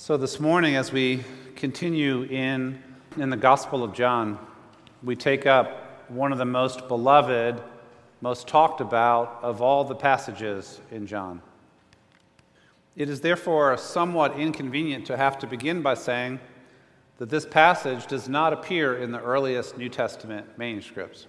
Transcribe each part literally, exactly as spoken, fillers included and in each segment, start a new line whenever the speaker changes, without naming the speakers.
So this morning, as we continue in, in the Gospel of John, we take up one of the most beloved, most talked about of all the passages in John. It is therefore somewhat inconvenient to have to begin by saying that this passage does not appear in the earliest New Testament manuscripts.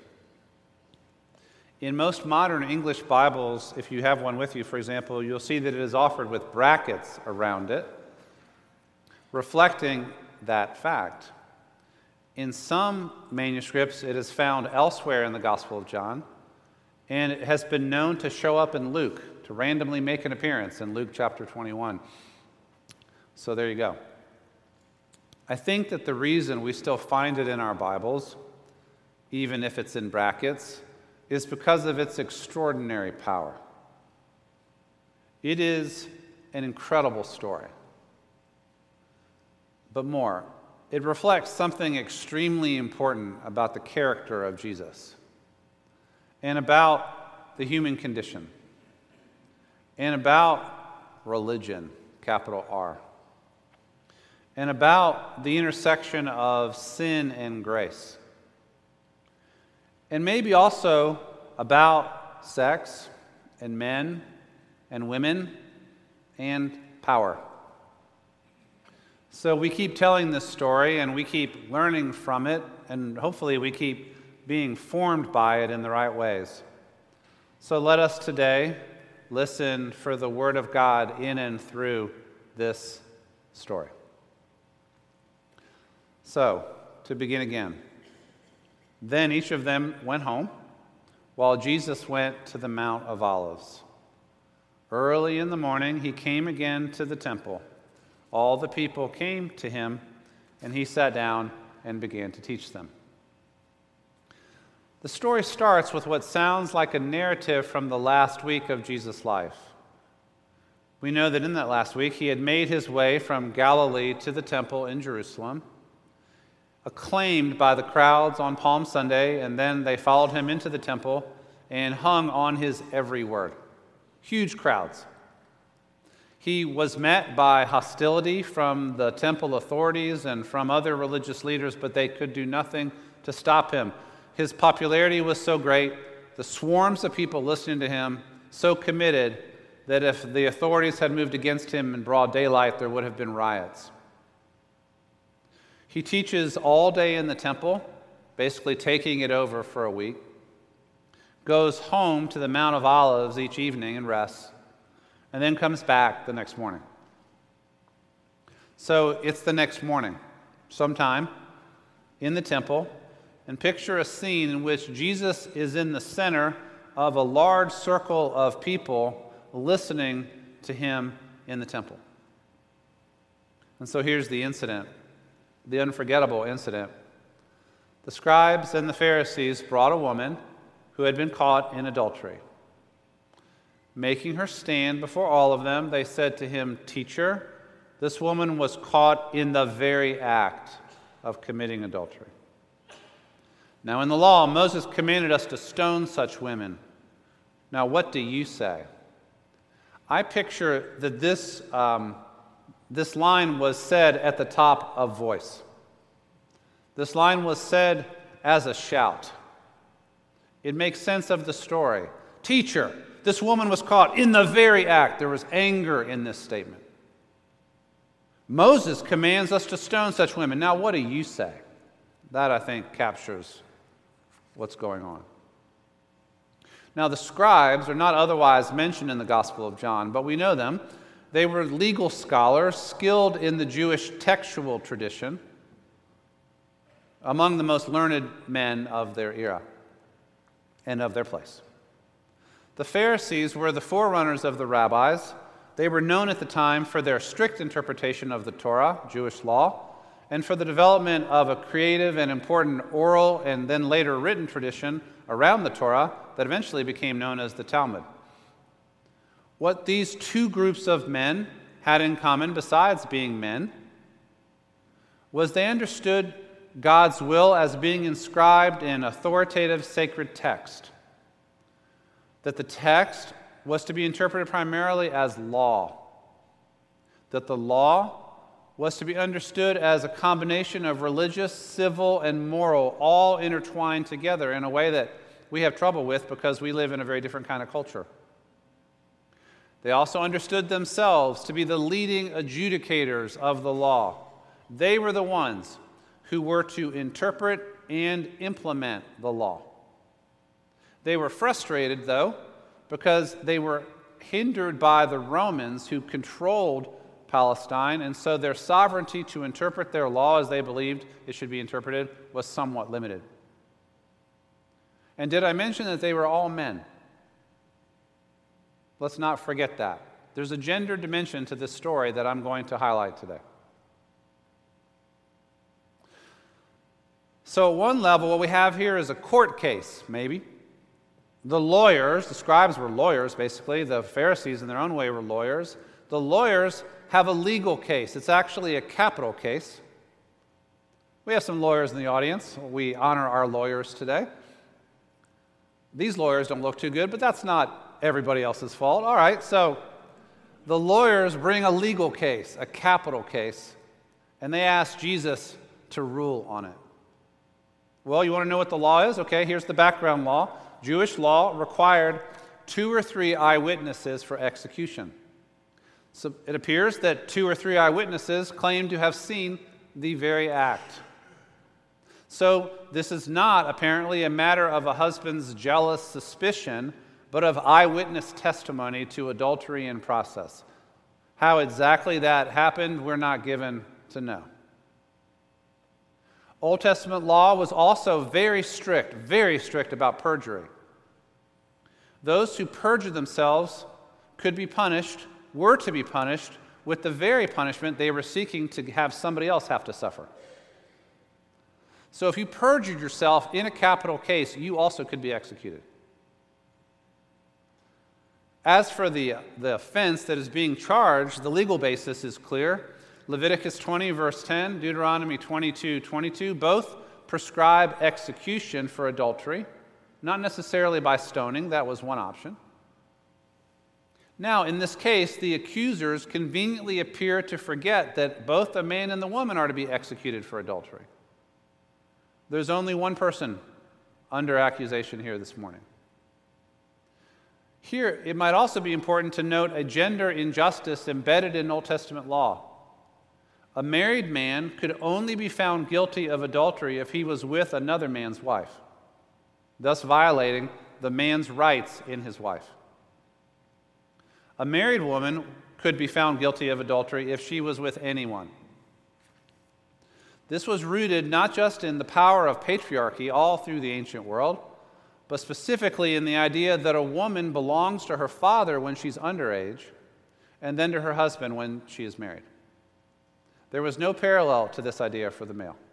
In most modern English Bibles, if you have one with you, for example, you'll see that it is offered with brackets around it, reflecting that fact. In some manuscripts, it is found elsewhere in the Gospel of John, and it has been known to show up in Luke, to randomly make an appearance in Luke chapter twenty-one. So there you go. I think that the reason we still find it in our Bibles, even if it's in brackets, is because of its extraordinary power. It is an incredible story. But more, it reflects something extremely important about the character of Jesus and about the human condition and about religion, capital R, and about the intersection of sin and grace, and maybe also about sex and men and women and power. So we keep telling this story, and we keep learning from it, and hopefully we keep being formed by it in the right ways. So let us today listen for the Word of God in and through this story. So, to begin again, then each of them went home, while Jesus went to the Mount of Olives. Early in the morning, he came again to the temple. All the people came to him, and he sat down and began to teach them. The story starts with what sounds like a narrative from the last week of Jesus' life. We know that in that last week, he had made his way from Galilee to the temple in Jerusalem, acclaimed by the crowds on Palm Sunday, and then they followed him into the temple and hung on his every word. Huge crowds. He was met by hostility from the temple authorities and from other religious leaders, but they could do nothing to stop him. His popularity was so great, the swarms of people listening to him so committed that if the authorities had moved against him in broad daylight, there would have been riots. He teaches all day in the temple, basically taking it over for a week, goes home to the Mount of Olives each evening and rests, and then comes back the next morning. So it's the next morning, sometime in the temple, and picture a scene in which Jesus is in the center of a large circle of people listening to him in the temple. And so here's the incident, the unforgettable incident. The scribes and the Pharisees brought a woman who had been caught in adultery. Making her stand before all of them, they said to him, "Teacher, this woman was caught in the very act of committing adultery. Now in the law, Moses commanded us to stone such women. Now what do you say?" I picture that this, um, this line was said at the top of voice. This line was said as a shout. It makes sense of the story. "Teacher, this woman was caught in the very act." There was anger in this statement. "Moses commands us to stone such women. Now what do you say?" That, I think, captures what's going on. Now the scribes are not otherwise mentioned in the Gospel of John, but we know them. They were legal scholars, skilled in the Jewish textual tradition, among the most learned men of their era and of their place. The Pharisees were the forerunners of the rabbis. They were known at the time for their strict interpretation of the Torah, Jewish law, and for the development of a creative and important oral and then later written tradition around the Torah that eventually became known as the Talmud. What these two groups of men had in common, besides being men, was they understood God's will as being inscribed in authoritative sacred text. That the text was to be interpreted primarily as law. That the law was to be understood as a combination of religious, civil, and moral, all intertwined together in a way that we have trouble with because we live in a very different kind of culture. They also understood themselves to be the leading adjudicators of the law. They were the ones who were to interpret and implement the law. They were frustrated, though, because they were hindered by the Romans who controlled Palestine, and so their sovereignty to interpret their law as they believed it should be interpreted was somewhat limited. And did I mention that they were all men? Let's not forget that. There's a gender dimension to this story that I'm going to highlight today. So at one level, what we have here is a court case, maybe. The lawyers, the scribes were lawyers, basically. The Pharisees, in their own way, were lawyers. The lawyers have a legal case. It's actually a capital case. We have some lawyers in the audience. We honor our lawyers today. These lawyers don't look too good, but that's not everybody else's fault. All right, so the lawyers bring a legal case, a capital case, and they ask Jesus to rule on it. Well, you want to know what the law is? Okay, here's the background law. Jewish law required two or three eyewitnesses for execution. So it appears that two or three eyewitnesses claim to have seen the very act. So this is not apparently a matter of a husband's jealous suspicion, but of eyewitness testimony to adultery in process. How exactly that happened, we're not given to know. Old Testament law was also very strict, very strict about perjury. Those who perjured themselves could be punished, were to be punished, with the very punishment they were seeking to have somebody else have to suffer. So if you perjured yourself in a capital case, you also could be executed. As for the, the offense that is being charged, the legal basis is clear. Leviticus twenty, verse ten, Deuteronomy twenty-two, twenty-two, both prescribe execution for adultery, not necessarily by stoning, that was one option. Now, in this case, the accusers conveniently appear to forget that both the man and the woman are to be executed for adultery. There's only one person under accusation here this morning. Here, it might also be important to note a gender injustice embedded in Old Testament law. A married man could only be found guilty of adultery if he was with another man's wife, thus violating the man's rights in his wife. A married woman could be found guilty of adultery if she was with anyone. This was rooted not just in the power of patriarchy all through the ancient world, but specifically in the idea that a woman belongs to her father when she's underage, and then to her husband when she is married. There was no parallel to this idea for the male.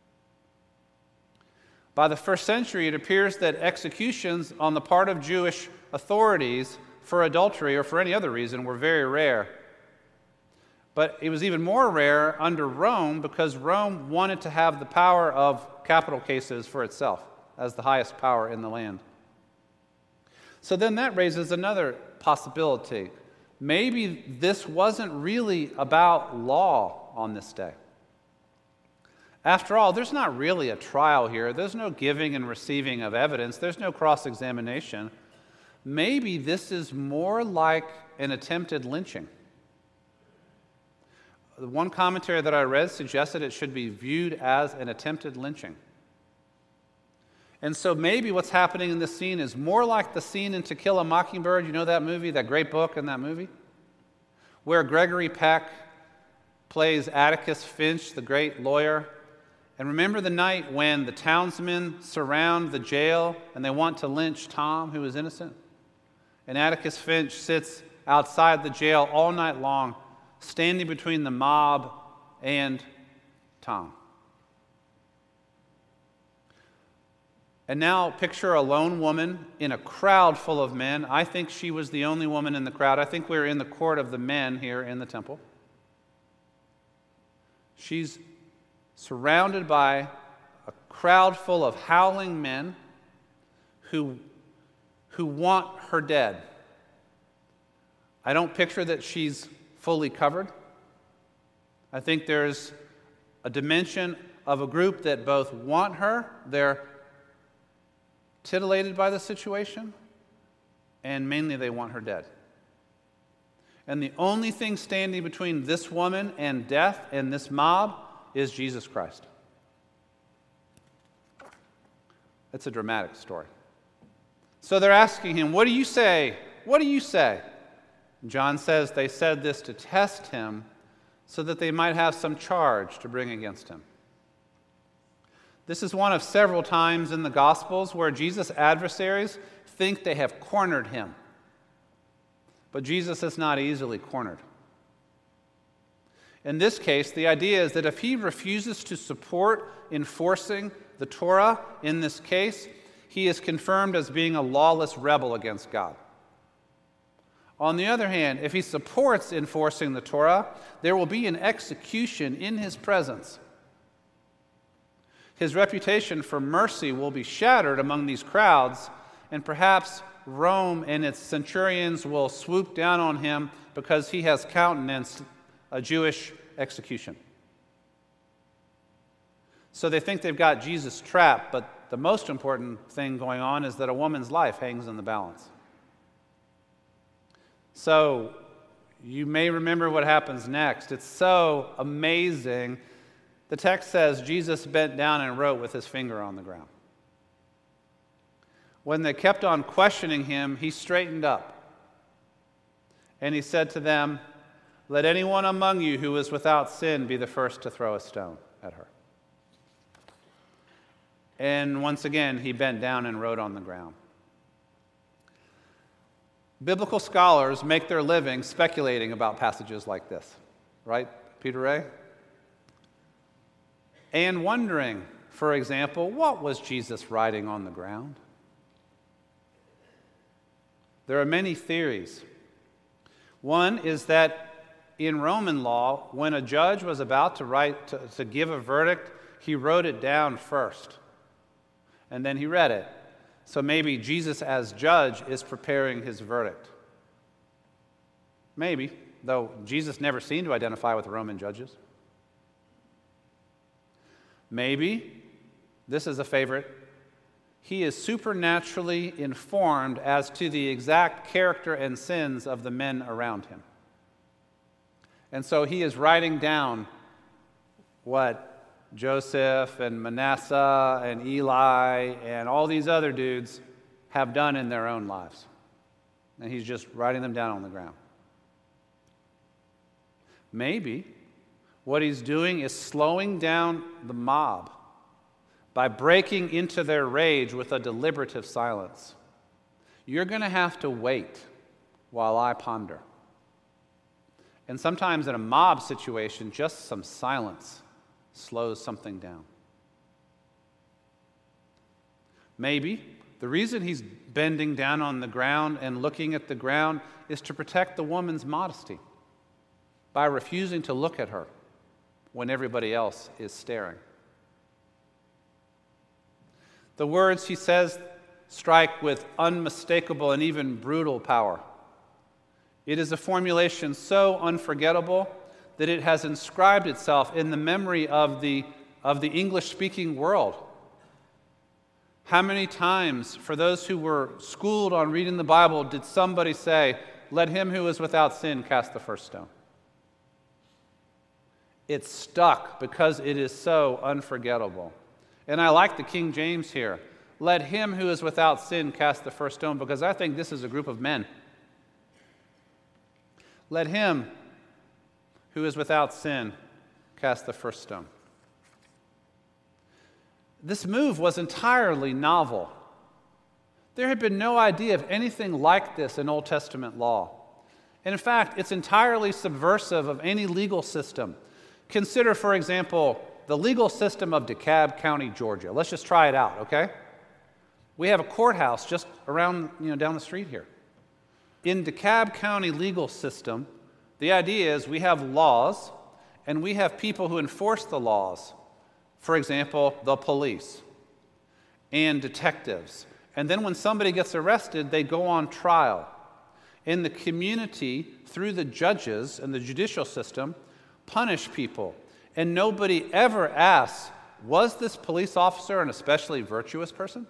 By the first century, it appears that executions on the part of Jewish authorities for adultery or for any other reason were very rare. But it was even more rare under Rome because Rome wanted to have the power of capital cases for itself as the highest power in the land. So then that raises another possibility. Maybe this wasn't really about law on this day. After all, there's not really a trial here. There's no giving and receiving of evidence. There's no cross-examination. Maybe this is more like an attempted lynching. The one commentary that I read suggested it should be viewed as an attempted lynching. And so maybe what's happening in this scene is more like the scene in To Kill a Mockingbird. You know that movie, that great book in that movie? Where Gregory Peck plays Atticus Finch, the great lawyer. And remember the night when the townsmen surround the jail and they want to lynch Tom, who is innocent? And Atticus Finch sits outside the jail all night long, standing between the mob and Tom. And now picture a lone woman in a crowd full of men. I think she was the only woman in the crowd. I think we're in the court of the men here in the temple. She's surrounded by a crowd full of howling men who, who want her dead. I don't picture that she's fully covered. I think there's a dimension of a group that both want her, they're titillated by the situation, and mainly they want her dead. And the only thing standing between this woman and death and this mob is Jesus Christ. It's a dramatic story. So they're asking him, what do you say? What do you say? John says they said this to test him so that they might have some charge to bring against him. This is one of several times in the Gospels where Jesus' adversaries think they have cornered him. But Jesus is not easily cornered. In this case, the idea is that if he refuses to support enforcing the Torah in this case, he is confirmed as being a lawless rebel against God. On the other hand, if he supports enforcing the Torah, there will be an execution in his presence. His reputation for mercy will be shattered among these crowds, and perhaps Rome and its centurions will swoop down on him because he has countenanced a Jewish execution. So they think they've got Jesus trapped, but the most important thing going on is that a woman's life hangs in the balance. So you may remember what happens next. It's so amazing. The text says Jesus bent down and wrote with his finger on the ground. When they kept on questioning him, he straightened up. And he said to them, "Let anyone among you who is without sin be the first to throw a stone at her." And once again, he bent down and wrote on the ground. Biblical scholars make their living speculating about passages like this. Right, Peter Ray? And wondering, for example, what was Jesus writing on the ground? There are many theories. One is that in Roman law, when a judge was about to write to, to give a verdict, he wrote it down first, and then he read it. So maybe Jesus as judge is preparing his verdict. Maybe, though Jesus never seemed to identify with Roman judges. Maybe, this is a favorite, he is supernaturally informed as to the exact character and sins of the men around him. And so he is writing down what Joseph and Manasseh and Eli and all these other dudes have done in their own lives. And he's just writing them down on the ground. Maybe what he's doing is slowing down the mob by breaking into their rage with a deliberative silence. You're going to have to wait while I ponder. And sometimes in a mob situation, just some silence slows something down. Maybe the reason he's bending down on the ground and looking at the ground is to protect the woman's modesty by refusing to look at her when everybody else is staring. The words he says strike with unmistakable and even brutal power. It is a formulation so unforgettable that it has inscribed itself in the memory of the, of the English-speaking world. How many times, for those who were schooled on reading the Bible, did somebody say, "Let him who is without sin cast the first stone"? It's stuck because it is so unforgettable. And I like the King James here. Let him who is without sin cast the first stone, because I think this is a group of men. Let him who is without sin cast the first stone. This move was entirely novel. There had been no idea of anything like this in Old Testament law. And in fact, it's entirely subversive of any legal system. Consider, for example, the legal system of DeKalb County, Georgia. Let's just try it out, okay? We have a courthouse just around, you know, down the street here. In DeKalb County legal system, the idea is we have laws, and we have people who enforce the laws. For example, the police and detectives. And then when somebody gets arrested, they go on trial. In the community, through the judges and the judicial system, punish people. And nobody ever asks, was this police officer an especially virtuous person?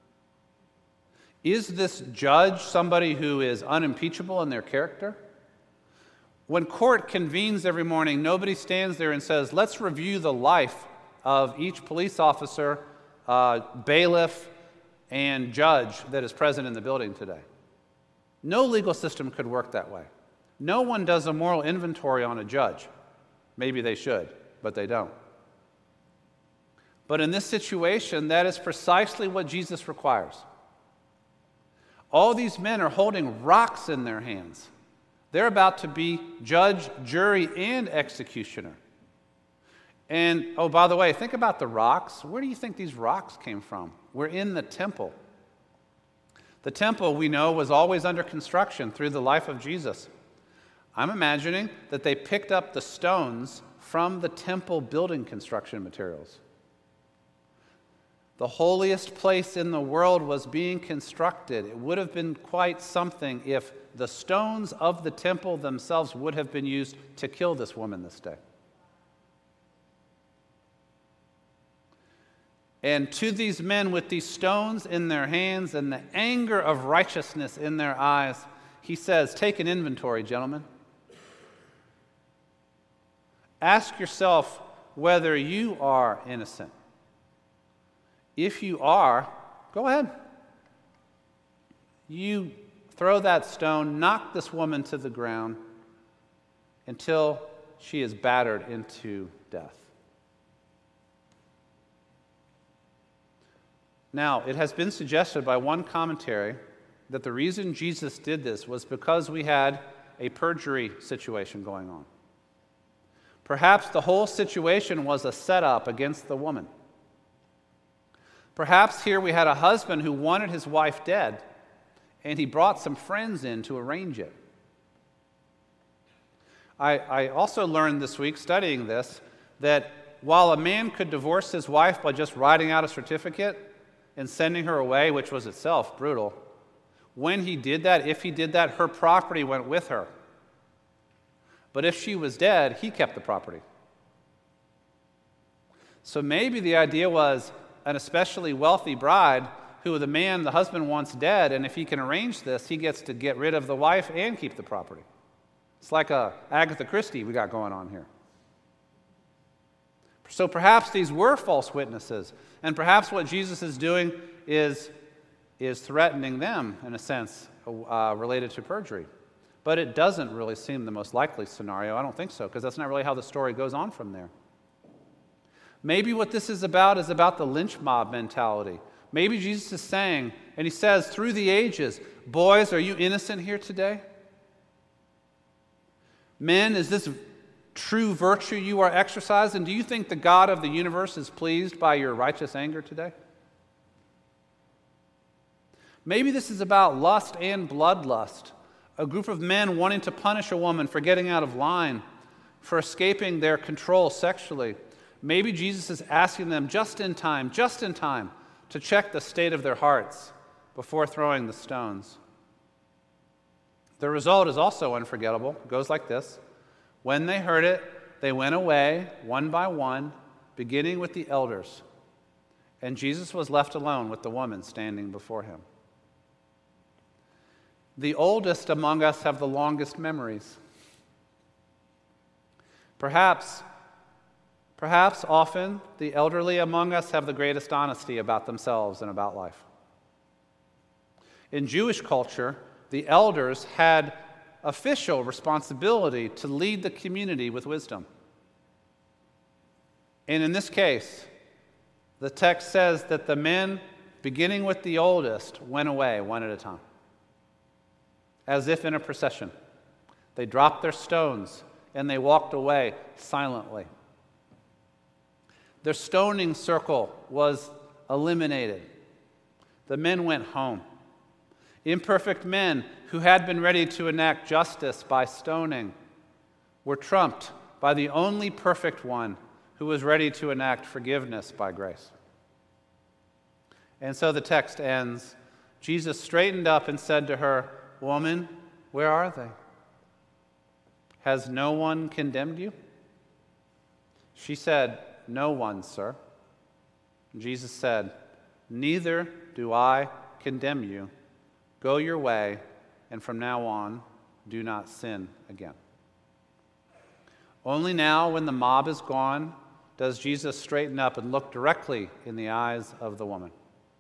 Is this judge somebody who is unimpeachable in their character? When court convenes every morning, nobody stands there and says, let's review the life of each police officer, uh, bailiff, and judge that is present in the building today. No legal system could work that way. No one does a moral inventory on a judge. Maybe they should, but they don't. But in this situation, that is precisely what Jesus requires. All these men are holding rocks in their hands. They're about to be judge, jury, and executioner. And, oh, by the way, think about the rocks. Where do you think these rocks came from? We're in the temple. The temple, we know, was always under construction through the life of Jesus. I'm imagining that they picked up the stones from the temple building construction materials. The holiest place in the world was being constructed. It would have been quite something if the stones of the temple themselves would have been used to kill this woman this day. And to these men with these stones in their hands and the anger of righteousness in their eyes, he says, take an inventory, gentlemen. Ask yourself whether you are innocent. If you are, go ahead. You throw that stone, knock this woman to the ground until she is battered into death. Now, it has been suggested by one commentary that the reason Jesus did this was because we had a perjury situation going on. Perhaps the whole situation was a setup against the woman. Perhaps here we had a husband who wanted his wife dead, and he brought some friends in to arrange it. I, I also learned this week, studying this, that while a man could divorce his wife by just writing out a certificate and sending her away, which was itself brutal, when he did that, if he did that, her property went with her. But if she was dead, he kept the property. So maybe the idea was an especially wealthy bride who the man, the husband, wants dead, and if he can arrange this, he gets to get rid of the wife and keep the property. It's like a Agatha Christie we got going on here. So perhaps these were false witnesses, and perhaps what Jesus is doing is, is threatening them, in a sense, uh, related to perjury. But it doesn't really seem the most likely scenario. I don't think so, because that's not really how the story goes on from there. Maybe what this is about is about the lynch mob mentality. Maybe Jesus is saying, and he says, through the ages, boys, are you innocent here today? Men, is this true virtue you are exercising? Do you think the God of the universe is pleased by your righteous anger today? Maybe this is about lust and bloodlust, a group of men wanting to punish a woman for getting out of line, for escaping their control sexually. Maybe Jesus is asking them just in time, just in time, to check the state of their hearts before throwing the stones. The result is also unforgettable. It goes like this. When they heard it, they went away, one by one, beginning with the elders. And Jesus was left alone with the woman standing before him. The oldest among us have the longest memories. Perhaps Perhaps often the elderly among us have the greatest honesty about themselves and about life. In Jewish culture, the elders had official responsibility to lead the community with wisdom. And in this case, the text says that the men, beginning with the oldest, went away one at a time, as if in a procession. They dropped their stones and they walked away silently. Their stoning circle was eliminated. The men went home. Imperfect men who had been ready to enact justice by stoning were trumped by the only perfect one who was ready to enact forgiveness by grace. And so the text ends. Jesus straightened up and said to her, "Woman, where are they? Has no one condemned you?" She said, "No one, sir." Jesus said, "Neither do I condemn you. Go your way, and from now on, do not sin again." Only now, when the mob is gone, does Jesus straighten up and look directly in the eyes of the woman.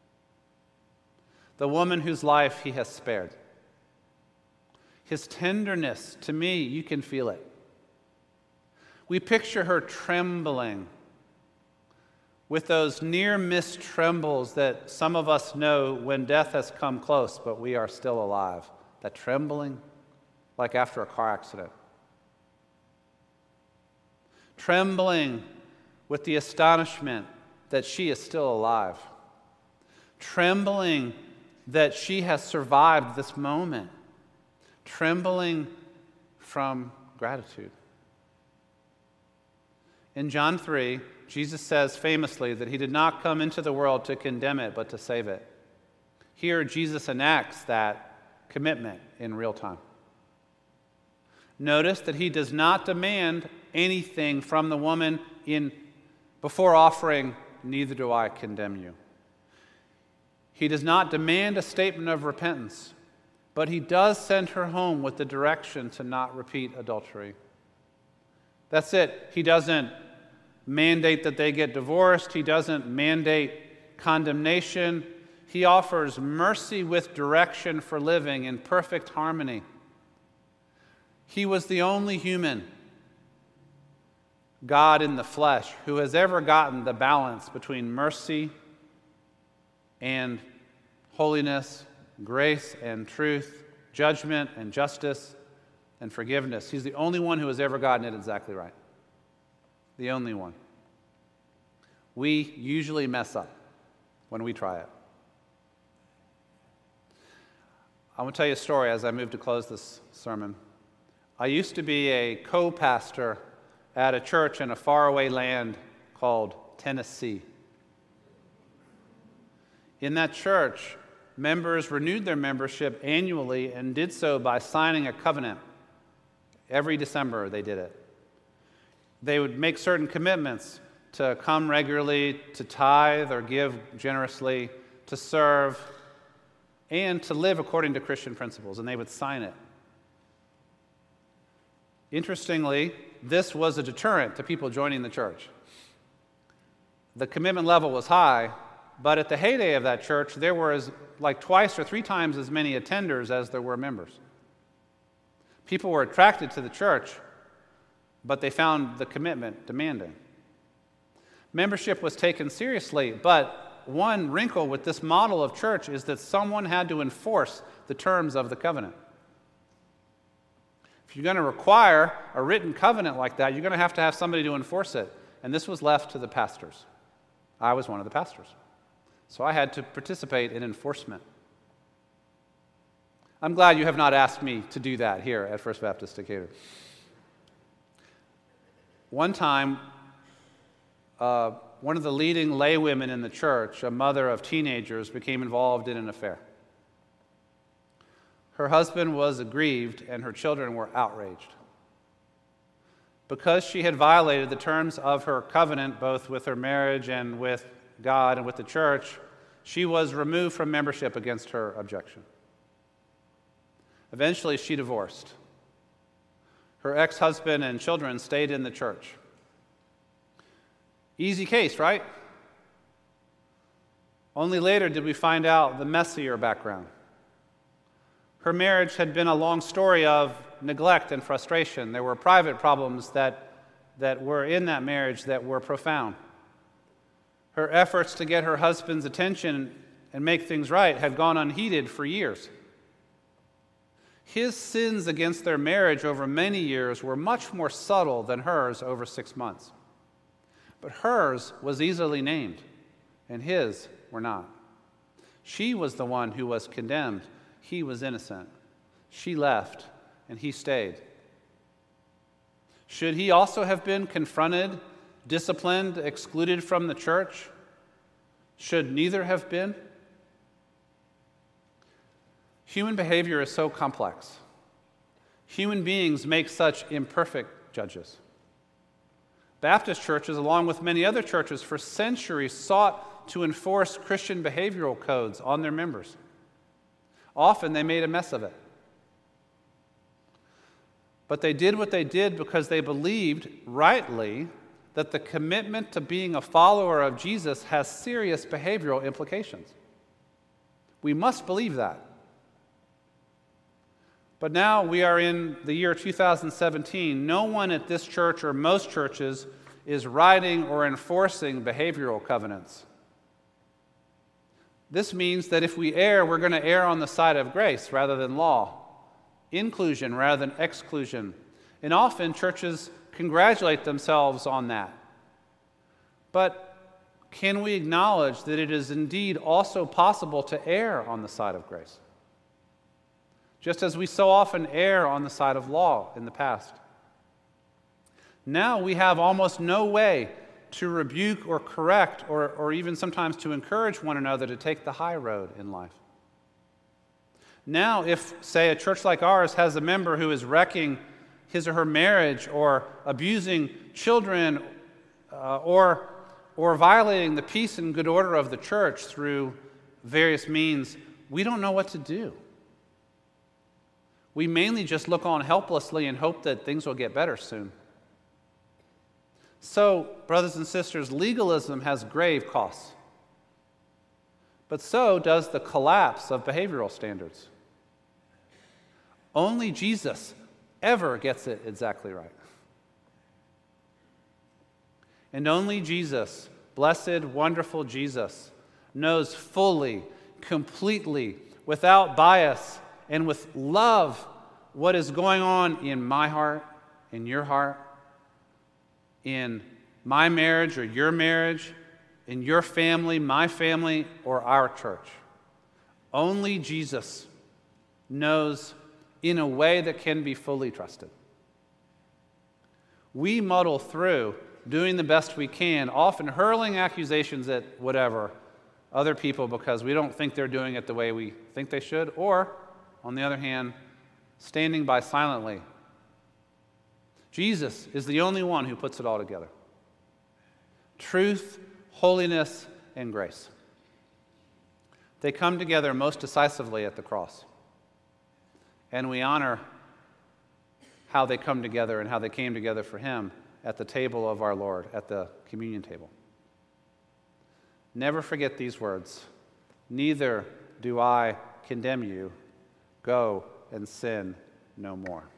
The woman whose life he has spared. His tenderness, to me, you can feel it. We picture her trembling with those near-miss trembles that some of us know when death has come close, but we are still alive. That trembling, like after a car accident. Trembling with the astonishment that she is still alive. Trembling that she has survived this moment. Trembling from gratitude. In John three, Jesus says famously that he did not come into the world to condemn it, but to save it. Here, Jesus enacts that commitment in real time. Notice that he does not demand anything from the woman in before offering, "Neither do I condemn you." He does not demand a statement of repentance, but he does send her home with the direction to not repeat adultery. That's it. He doesn't mandate that they get divorced. He doesn't mandate condemnation. He offers mercy with direction for living in perfect harmony. He was the only human, God in the flesh, who has ever gotten the balance between mercy and holiness, grace and truth, judgment and justice, and forgiveness. He's the only one who has ever gotten it exactly right. The only one. We usually mess up when we try it. I want to tell you a story as I move to close this sermon. I used to be a co-pastor at a church in a faraway land called Tennessee. In that church, members renewed their membership annually and did so by signing a covenant. Every December they did it. They would make certain commitments to come regularly, to tithe or give generously, to serve, and to live according to Christian principles, and they would sign it. Interestingly, this was a deterrent to people joining the church. The commitment level was high, but at the heyday of that church, there were as, like twice or three times as many attenders as there were members. People were attracted to the church, but they found the commitment demanding. Membership was taken seriously, but one wrinkle with this model of church is that someone had to enforce the terms of the covenant. If you're going to require a written covenant like that, you're going to have to have somebody to enforce it. And this was left to the pastors. I was one of the pastors. So I had to participate in enforcement. I'm glad you have not asked me to do that here at First Baptist Decatur. One time, uh, one of the leading laywomen in the church, a mother of teenagers, became involved in an affair. Her husband was aggrieved, and her children were outraged. Because she had violated the terms of her covenant, both with her marriage and with God and with the church, she was removed from membership against her objection. Eventually, she divorced. Her ex-husband and children stayed in the church. Easy case, right? Only later did we find out the messier background. Her marriage had been a long story of neglect and frustration. There were private problems that, that were in that marriage that were profound. Her efforts to get her husband's attention and make things right had gone unheeded for years. His sins against their marriage over many years were much more subtle than hers over six months. But hers was easily named, and his were not. She was the one who was condemned. He was innocent. She left, and he stayed. Should he also have been confronted, disciplined, excluded from the church? Should neither have been? Human behavior is so complex. Human beings make such imperfect judges. Baptist churches, along with many other churches, for centuries sought to enforce Christian behavioral codes on their members. Often they made a mess of it. But they did what they did because they believed, rightly, that the commitment to being a follower of Jesus has serious behavioral implications. We must believe that. But now we are in the year two thousand seventeen. No one at this church or most churches is writing or enforcing behavioral covenants. This means that if we err, we're going to err on the side of grace rather than law, inclusion rather than exclusion. And often churches congratulate themselves on that. But can we acknowledge that it is indeed also possible to err on the side of grace? Just as we so often err on the side of law in the past. Now we have almost no way to rebuke or correct or, or even sometimes to encourage one another to take the high road in life. Now, if, say, a church like ours has a member who is wrecking his or her marriage or abusing children uh, or, or violating the peace and good order of the church through various means, we don't know what to do. We mainly just look on helplessly and hope that things will get better soon. So, brothers and sisters, legalism has grave costs. But so does the collapse of behavioral standards. Only Jesus ever gets it exactly right. And only Jesus, blessed, wonderful Jesus, knows fully, completely, without bias, and with love what is going on in my heart, in your heart, in my marriage or your marriage, in your family, my family, or our church. Only Jesus knows in a way that can be fully trusted. We muddle through, doing the best we can, often hurling accusations at whatever, other people because we don't think they're doing it the way we think they should, or, on the other hand, standing by silently. Jesus is the only one who puts it all together. Truth, holiness, and grace. They come together most decisively at the cross. And we honor how they come together and how they came together for him at the table of our Lord, at the communion table. Never forget these words. Neither do I condemn you. Go and sin no more.